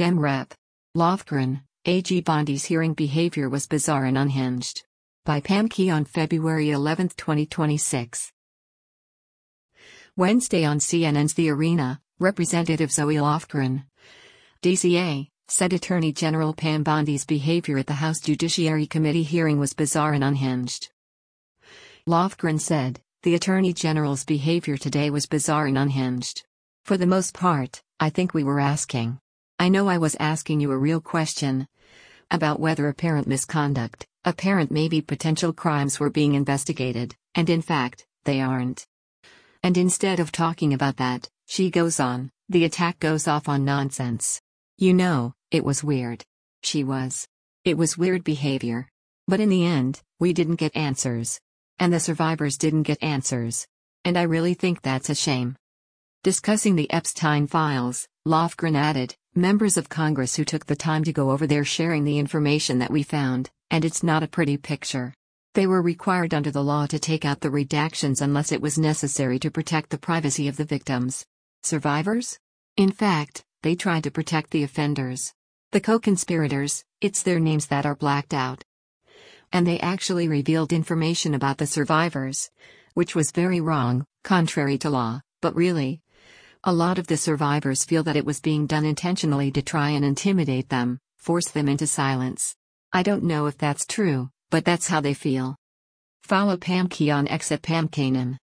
Dem Rep. Lofgren, AG Bondi's hearing behavior was bizarre and unhinged. By Pam Key on February 11, 2026. Wednesday on CNN's The Arena, Representative Zoe Lofgren, DCA, said Attorney General Pam Bondi's behavior at the House Judiciary Committee hearing was bizarre and unhinged. Lofgren said, "The Attorney General's behavior today was bizarre and unhinged. For the most part, I think we were asking. I know I was asking you a real question about whether apparent misconduct, apparent maybe potential crimes were being investigated, and in fact, they aren't. And instead of talking about that, she goes on, the attack goes off on nonsense. You know, it was weird. It was weird behavior. But in the end, we didn't get answers. And the survivors didn't get answers. And I really think that's a shame." Discussing the Epstein files, Lofgren added, "Members of Congress who took the time to go over there sharing the information that we found, and it's not a pretty picture. They were required under the law to take out the redactions unless it was necessary to protect the privacy of the victims. Survivors? In fact, they tried to protect the offenders. The co-conspirators, it's their names that are blacked out. And they actually revealed information about the survivors, which was very wrong, contrary to law, but really, a lot of the survivors feel that it was being done intentionally to try and intimidate them, force them into silence. I don't know if that's true, but that's how they feel." Follow Pam Key on X at Pam Kanan.